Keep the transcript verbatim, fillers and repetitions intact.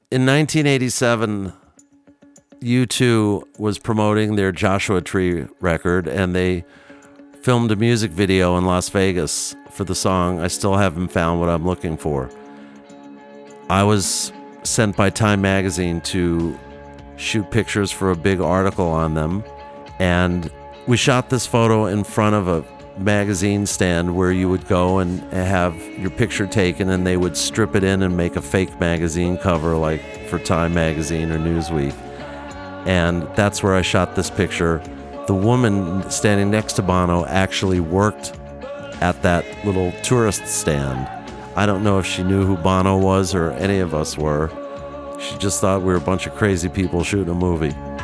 in nineteen eighty-seven, U two was promoting their Joshua Tree record, and they filmed a music video in Las Vegas for the song I Still Haven't Found What I'm Looking For. I was sent by Time Magazine to shoot pictures for a big article on them, and we shot this photo in front of a magazine stand where you would go and have your picture taken, and they would strip it in and make a fake magazine cover like for Time Magazine or Newsweek. And that's where I shot this picture. The woman standing next to Bono actually worked at that little tourist stand. I don't know if she knew who Bono was or any of us were. She just thought we were a bunch of crazy people shooting a movie.